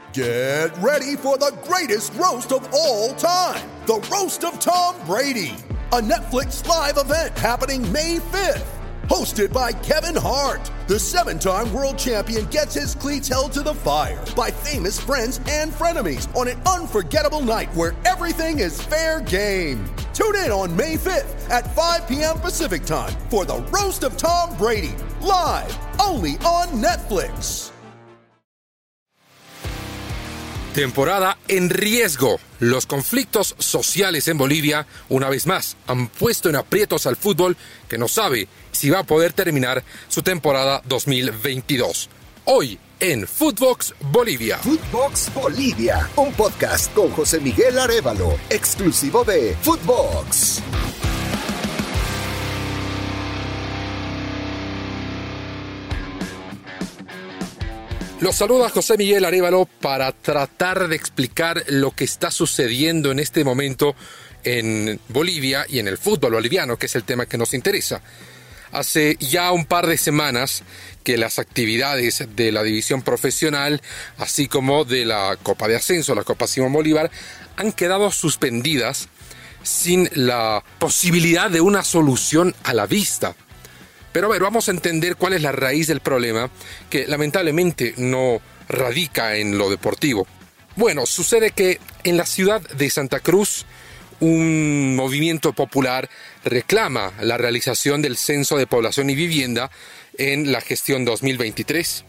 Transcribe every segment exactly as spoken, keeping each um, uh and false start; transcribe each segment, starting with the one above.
Get ready for the greatest roast of all time, the Roast of Tom Brady, a Netflix live event happening May fifth. Hosted by Kevin Hart, the seven-time world champion gets his cleats held to the fire by famous friends and frenemies on an unforgettable night where everything is fair game. Tune in on May fifth at five p.m. Pacific time for the Roast of Tom Brady, live only on Netflix. Temporada en riesgo. Los conflictos sociales en Bolivia, una vez más, han puesto en aprietos al fútbol que no sabe si va a poder terminar su temporada dos mil veintidós. Hoy en Footbox Bolivia. Footbox Bolivia, un podcast con José Miguel Arévalo, exclusivo de Footbox. Los saluda José Miguel Arévalo para tratar de explicar lo que está sucediendo en este momento en Bolivia y en el fútbol boliviano, que es el tema que nos interesa. Hace ya un par de semanas que las actividades de la división profesional, así como de la Copa de Ascenso, la Copa Simón Bolívar, han quedado suspendidas sin la posibilidad de una solución a la vista. Pero a ver, vamos a entender cuál es la raíz del problema, que lamentablemente no radica en lo deportivo. Bueno, sucede que en la ciudad de Santa Cruz, un movimiento popular reclama la realización del Censo de Población y Vivienda en la gestión dos mil veintitrés.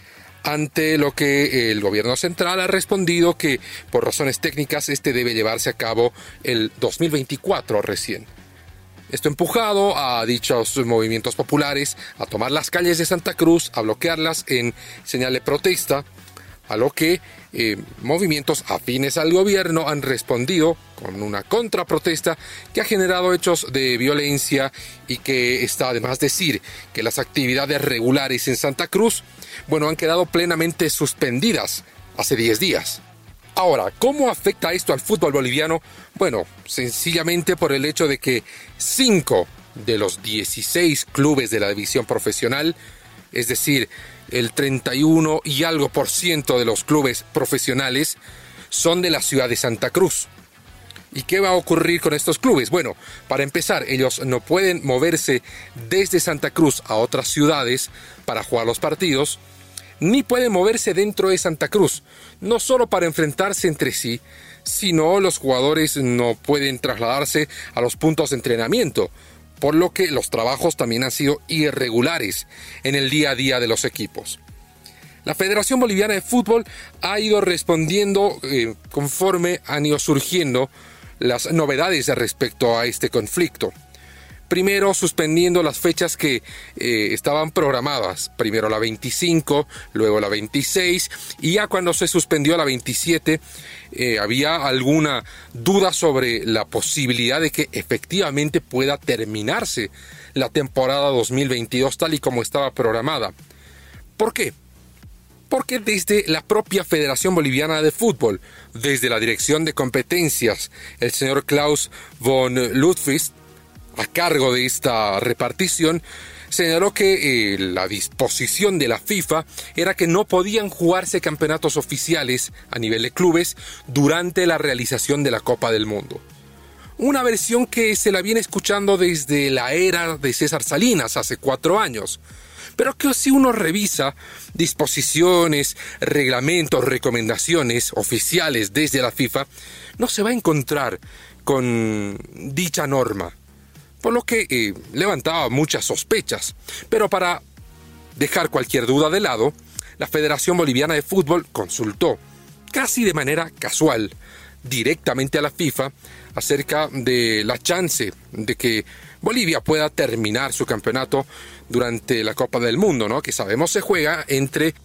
Ante lo que el gobierno central ha respondido que por razones técnicas este debe llevarse a cabo el dos mil veinticuatro recién. Esto empujado a dichos movimientos populares a tomar las calles de Santa Cruz, a bloquearlas en señal de protesta, a lo que eh, movimientos afines al gobierno han respondido con una contraprotesta que ha generado hechos de violencia y que está además decir que las actividades regulares en Santa Cruz, bueno, han quedado plenamente suspendidas hace diez días. Ahora, ¿cómo afecta esto al fútbol boliviano? Bueno, sencillamente por el hecho de que cinco de los dieciséis clubes de la división profesional, es decir, el treinta y uno y algo por ciento de los clubes profesionales, son de la ciudad de Santa Cruz. ¿Y qué va a ocurrir con estos clubes? Bueno, para empezar, ellos no pueden moverse desde Santa Cruz a otras ciudades para jugar los partidos, ni pueden moverse dentro de Santa Cruz, no solo para enfrentarse entre sí, sino los jugadores no pueden trasladarse a los puntos de entrenamiento, por lo que los trabajos también han sido irregulares en el día a día de los equipos. La Federación Boliviana de Fútbol ha ido respondiendo eh, conforme han ido surgiendo las novedades respecto a este conflicto. Primero suspendiendo las fechas que eh, estaban programadas, primero la veinticinco, luego la veintiséis, y ya cuando se suspendió la veintisiete eh, había alguna duda sobre la posibilidad de que efectivamente pueda terminarse la temporada dos mil veintidós tal y como estaba programada. ¿Por qué? Porque desde la propia Federación Boliviana de Fútbol, desde la Dirección de Competencias, el señor Klaus von Ludwig, a cargo de esta repartición, señaló que eh, la disposición de la FIFA era que no podían jugarse campeonatos oficiales a nivel de clubes durante la realización de la Copa del Mundo. Una versión que se la viene escuchando desde la era de César Salinas hace cuatro años, pero que si uno revisa disposiciones, reglamentos, recomendaciones oficiales desde la FIFA, no se va a encontrar con dicha norma, por lo que eh, levantaba muchas sospechas. Pero para dejar cualquier duda de lado, la Federación Boliviana de Fútbol consultó, casi de manera casual, directamente a la FIFA acerca de la chance de que Bolivia pueda terminar su campeonato durante la Copa del Mundo, ¿no? Que sabemos se juega entre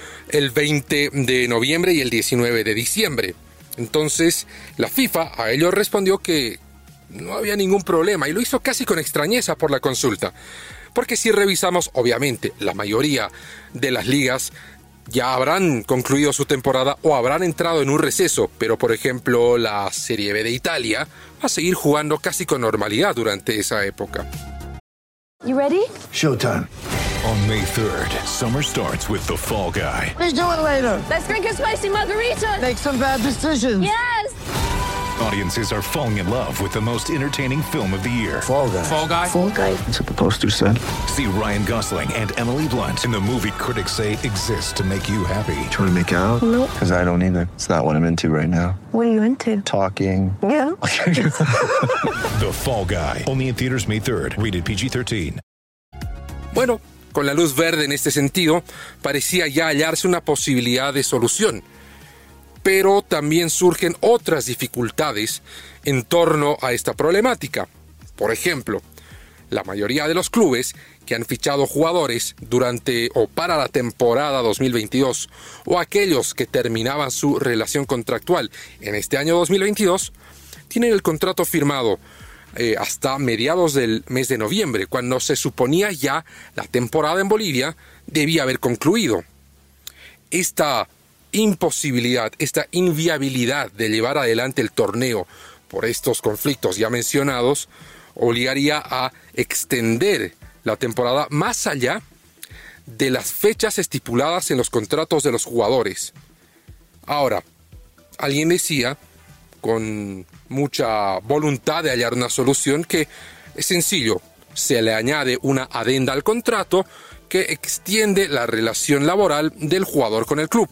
el veinte de noviembre y el diecinueve de diciembre. Entonces, la FIFA a ello respondió que no había ningún problema y lo hizo casi con extrañeza por la consulta. Porque si revisamos, obviamente, la mayoría de las ligas ya habrán concluido su temporada o habrán entrado en un receso, pero por ejemplo la Serie B de Italia va a seguir jugando casi con normalidad durante esa época. You ready? Showtime. On May third, summer starts with The Fall Guy. Let's do it later. Let's drink a spicy margarita. Make some bad decisions. Yes. Audiences are falling in love with the most entertaining film of the year. Fall Guy. Fall Guy? Fall Guy. That's what the poster said. See Ryan Gosling and Emily Blunt in the movie critics say exists to make you happy. Trying to make it out? Nope. Because I don't either. It's not what I'm into right now. What are you into? Talking. Yeah. The Fall Guy. Only in theaters May third. Rated P G thirteen. Bueno, con la luz verde en este sentido, parecía ya hallarse una posibilidad de solución. Pero también surgen otras dificultades en torno a esta problemática. Por ejemplo, la mayoría de los clubes que han fichado jugadores durante o para la temporada dos mil veintidós o aquellos que terminaban su relación contractual en este año dos mil veintidós tienen el contrato firmado eh, hasta mediados del mes de noviembre, cuando se suponía ya la temporada en Bolivia debía haber concluido. Esta imposibilidad, esta inviabilidad de llevar adelante el torneo por estos conflictos ya mencionados, obligaría a extender la temporada más allá de las fechas estipuladas en los contratos de los jugadores. Ahora, alguien decía, con mucha voluntad de hallar una solución, que es sencillo, se le añade una adenda al contrato que extiende la relación laboral del jugador con el club.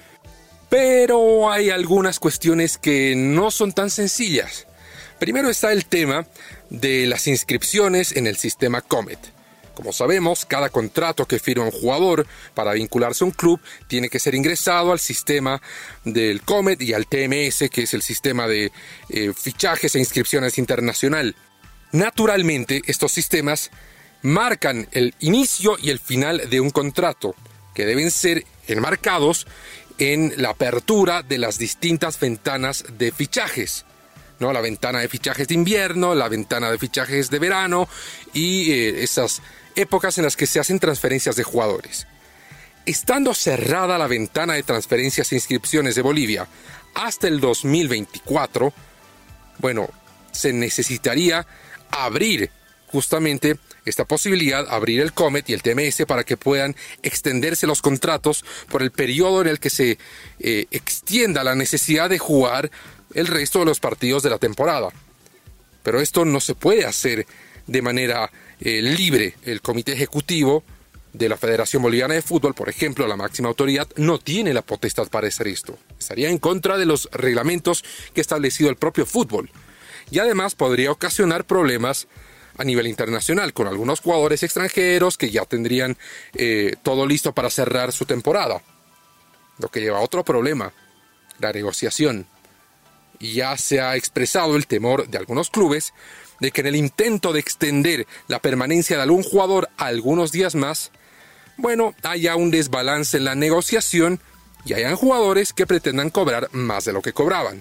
Pero hay algunas cuestiones que no son tan sencillas. Primero está el tema de las inscripciones en el sistema Comet. Como sabemos, cada contrato que firma un jugador para vincularse a un club tiene que ser ingresado al sistema del Comet y al T M S, que es el sistema de eh, fichajes e inscripciones internacional. Naturalmente, estos sistemas marcan el inicio y el final de un contrato, que deben ser enmarcados en la apertura de las distintas ventanas de fichajes, ¿no? La ventana de fichajes de invierno, la ventana de fichajes de verano y eh, esas épocas en las que se hacen transferencias de jugadores. Estando cerrada la ventana de transferencias e inscripciones de Bolivia hasta el dos mil veinticuatro, bueno, se necesitaría abrir justamente esta posibilidad, abrir el Comet y el T M S para que puedan extenderse los contratos por el periodo en el que se eh, extienda la necesidad de jugar el resto de los partidos de la temporada. Pero esto no se puede hacer de manera eh, libre. El Comité Ejecutivo de la Federación Boliviana de Fútbol, por ejemplo, la máxima autoridad, no tiene la potestad para hacer esto. Estaría en contra de los reglamentos que ha establecido el propio fútbol. Y además podría ocasionar problemas a nivel internacional, con algunos jugadores extranjeros que ya tendrían eh, todo listo para cerrar su temporada. Lo que lleva a otro problema, la negociación. Y ya se ha expresado el temor de algunos clubes de que en el intento de extender la permanencia de algún jugador a algunos días más, bueno, haya un desbalance en la negociación y hayan jugadores que pretendan cobrar más de lo que cobraban.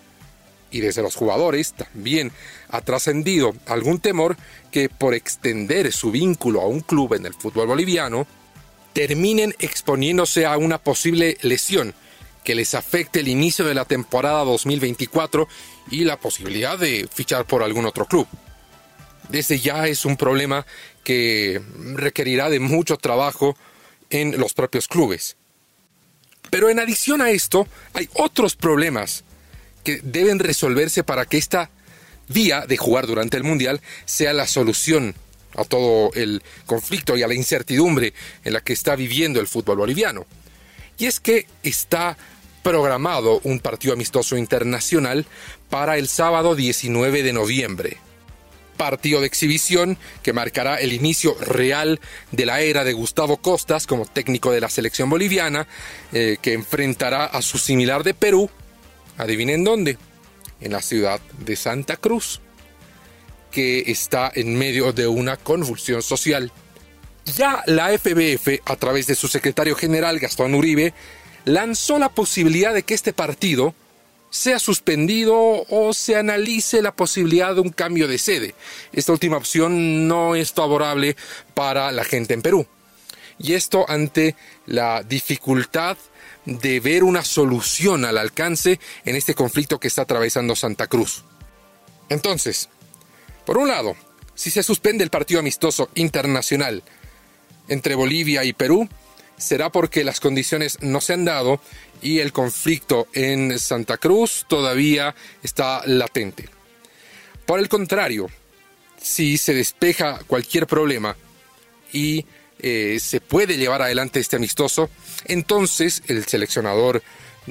Y desde los jugadores también ha trascendido algún temor que por extender su vínculo a un club en el fútbol boliviano, terminen exponiéndose a una posible lesión que les afecte el inicio de la temporada dos mil veinticuatro y la posibilidad de fichar por algún otro club. Desde ya es un problema que requerirá de mucho trabajo en los propios clubes. Pero en adición a esto, hay otros problemas que deben resolverse para que esta vía de jugar durante el Mundial sea la solución a todo el conflicto y a la incertidumbre en la que está viviendo el fútbol boliviano. Y es que está programado un partido amistoso internacional para el sábado diecinueve de noviembre. Partido de exhibición que marcará el inicio real de la era de Gustavo Costas como técnico de la selección boliviana, eh, que enfrentará a su similar de Perú. ¿Adivinen dónde? En la ciudad de Santa Cruz, que está en medio de una convulsión social. Ya la F B F, a través de su secretario general Gastón Uribe, lanzó la posibilidad de que este partido sea suspendido o se analice la posibilidad de un cambio de sede. Esta última opción no es favorable para la gente en Perú. Y esto ante la dificultad de ver una solución al alcance en este conflicto que está atravesando Santa Cruz. Entonces, por un lado, si se suspende el partido amistoso internacional entre Bolivia y Perú será porque las condiciones no se han dado y el conflicto en Santa Cruz todavía está latente. Por el contrario, si se despeja cualquier problema y eh, se puede llevar adelante este amistoso, entonces el seleccionador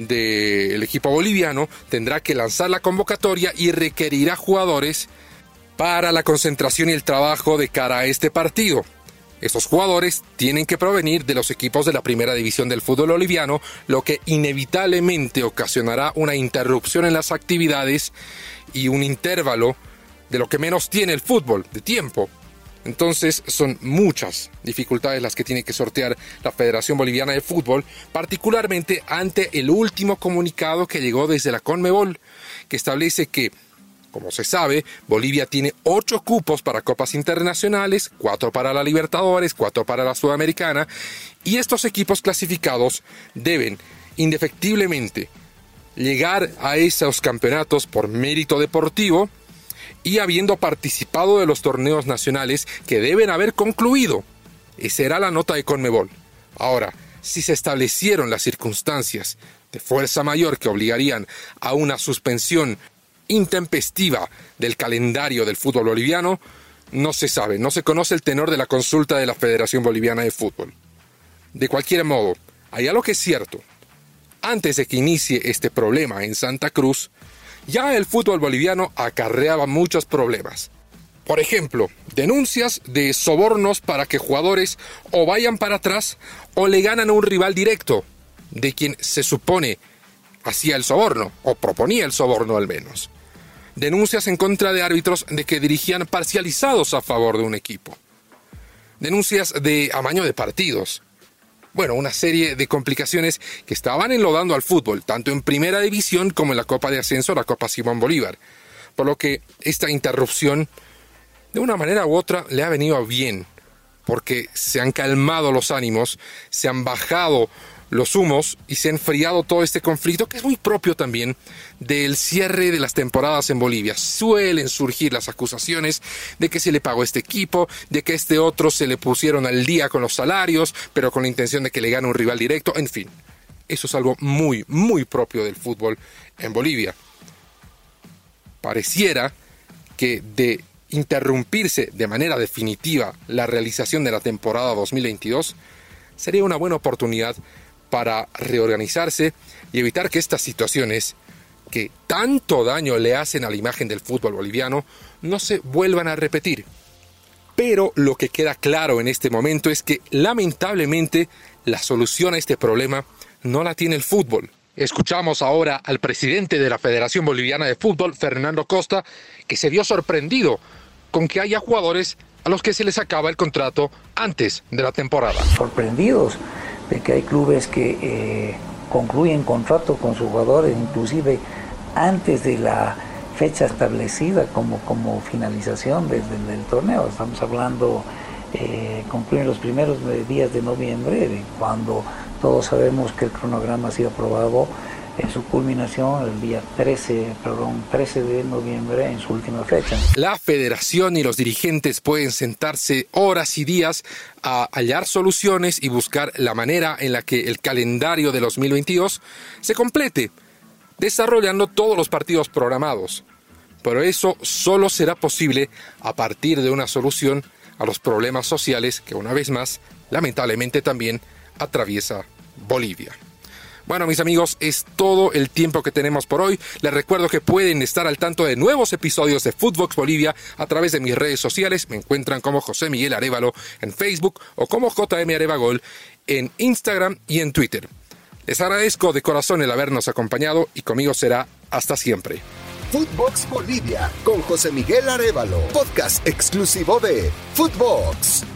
del equipo boliviano tendrá que lanzar la convocatoria y requerirá jugadores para la concentración y el trabajo de cara a este partido. Estos jugadores tienen que provenir de los equipos de la primera división del fútbol boliviano, lo que inevitablemente ocasionará una interrupción en las actividades y un intervalo de lo que menos tiene el fútbol, de tiempo. Entonces son muchas dificultades las que tiene que sortear la Federación Boliviana de Fútbol, particularmente ante el último comunicado que llegó desde la Conmebol, que establece que, como se sabe, Bolivia tiene ocho cupos para copas internacionales, cuatro para la Libertadores, cuatro para la Sudamericana, y estos equipos clasificados deben indefectiblemente llegar a esos campeonatos por mérito deportivo y habiendo participado de los torneos nacionales que deben haber concluido. Esa era la nota de Conmebol. Ahora, si se establecieron las circunstancias de fuerza mayor que obligarían a una suspensión intempestiva del calendario del fútbol boliviano, no se sabe, no se conoce el tenor de la consulta de la Federación Boliviana de Fútbol. De cualquier modo, hay algo que es cierto. Antes de que inicie este problema en Santa Cruz, ya el fútbol boliviano acarreaba muchos problemas. Por ejemplo, denuncias de sobornos para que jugadores o vayan para atrás o le ganan a un rival directo, de quien se supone hacía el soborno, o proponía el soborno al menos. Denuncias en contra de árbitros de que dirigían parcializados a favor de un equipo. Denuncias de amaño de partidos. Bueno, una serie de complicaciones que estaban enlodando al fútbol, tanto en Primera División como en la Copa de Ascenso, la Copa Simón Bolívar. Por lo que esta interrupción, de una manera u otra, le ha venido bien, porque se han calmado los ánimos, se han bajado los humos y se ha enfriado todo este conflicto, que es muy propio también del cierre de las temporadas en Bolivia. Suelen surgir las acusaciones de que se le pagó a este equipo, de que a este otro se le pusieron al día con los salarios, pero con la intención de que le gane un rival directo, en fin. Eso es algo muy, muy propio del fútbol en Bolivia. Pareciera que de interrumpirse de manera definitiva la realización de la temporada dos mil veintidós, sería una buena oportunidad para reorganizarse y evitar que estas situaciones que tanto daño le hacen a la imagen del fútbol boliviano no se vuelvan a repetir. Pero lo que queda claro en este momento es que lamentablemente la solución a este problema no la tiene el fútbol. Escuchamos ahora al presidente de la Federación Boliviana de Fútbol, Fernando Costa, que se vio sorprendido con que haya jugadores a los que se les acaba el contrato antes de la temporada. Sorprendidos de que hay clubes que eh, concluyen contrato con sus jugadores inclusive antes de la fecha establecida como, como finalización del, del, del torneo. Estamos hablando, eh, concluyen los primeros días de noviembre, de cuando todos sabemos que el cronograma ha sido aprobado en su culminación el día trece, perdón, trece de noviembre en su última fecha. La federación y los dirigentes pueden sentarse horas y días a hallar soluciones y buscar la manera en la que el calendario de dos mil veintidós se complete, desarrollando todos los partidos programados. Pero eso solo será posible a partir de una solución a los problemas sociales que una vez más, lamentablemente también, atraviesa Bolivia. Bueno, mis amigos, es todo el tiempo que tenemos por hoy. Les recuerdo que pueden estar al tanto de nuevos episodios de Footbox Bolivia a través de mis redes sociales. Me encuentran como José Miguel Arévalo en Facebook o como J M Arevagol en Instagram y en Twitter. Les agradezco de corazón el habernos acompañado y conmigo será hasta siempre. Footbox Bolivia con José Miguel Arévalo, podcast exclusivo de Footbox.